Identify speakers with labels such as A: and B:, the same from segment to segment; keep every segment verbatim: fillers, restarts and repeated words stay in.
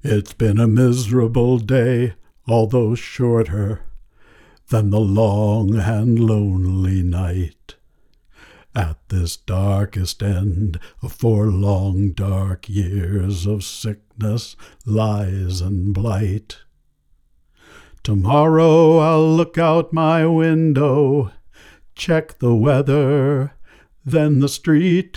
A: It's been a miserable day, although shorter than the long and lonely night. At this darkest end of four long dark years of sickness, lies, and blight. Tomorrow I'll look out my window, check the weather, then the street,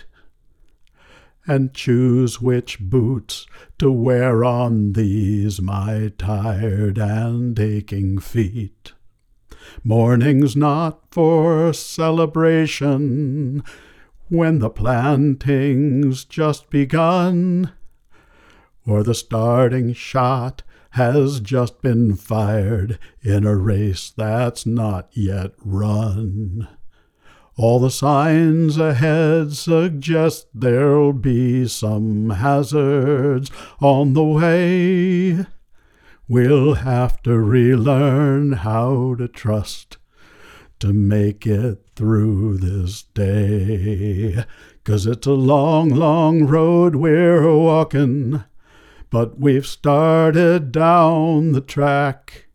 A: and choose which boots to wear on these my tired and aching feet. Morning's not for celebration when the planting's just begun, or the starting shot has just been fired in a race that's not yet run. All the signs ahead suggest there'll be some hazards on the way. We'll have to relearn how to trust to make it through this day. 'Cause it's a long, long road we're walking, but we've started down the track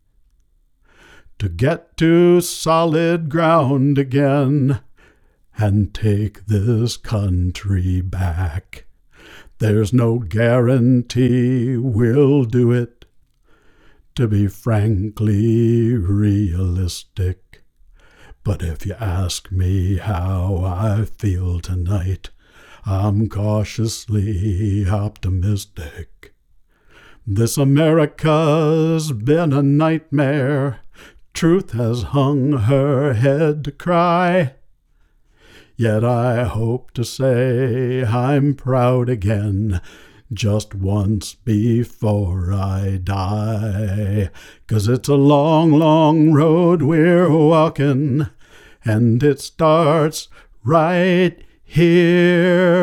A: to get to solid ground again and take this country back. There's no guarantee we'll do it, to be frankly realistic. But if you ask me how I feel tonight, I'm cautiously optimistic. This America's been a nightmare. Truth has hung her head to cry. Yet I hope to say I'm proud again, just once before I die. 'Cause it's a long, long road we're walking, and it starts right here.